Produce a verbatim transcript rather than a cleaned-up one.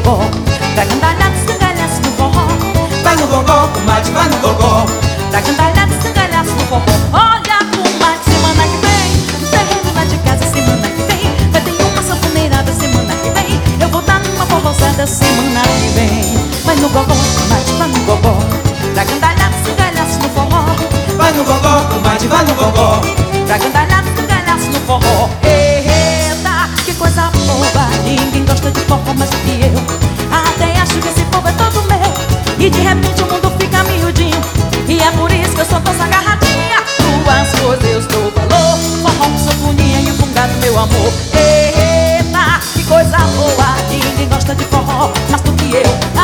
gogó, pra gandalhada, escangalhaço no forró. Vai no gogó, comadre, vai no gogó, Pra gandalhada, escangalhaço no forró. Olha, comadre, semana que vem no terreno lá de casa, semana que vem vai ter uma sanfoneirada, semana que vem eu vou dar uma forrosada, semana que vem. Vai no gogó, comadre, vai no gogó, pra gandalhada, escangalhaço no forró. vai no gogó, comadre, vai no gogó, Pra gandalhada, escangalhaço no forró. Eita, que coisa boa, ninguém gosta de forró mais do que eu. Até acho que esse povo é todo meu, e de repente o mundo fica miudinho, e é por isso que eu sou tão agarradinha. Duas coisas eu estou valor, forró com sanfoninha e o fungado, meu amor. Eita, que coisa boa, ninguém gosta de forró mais do que eu.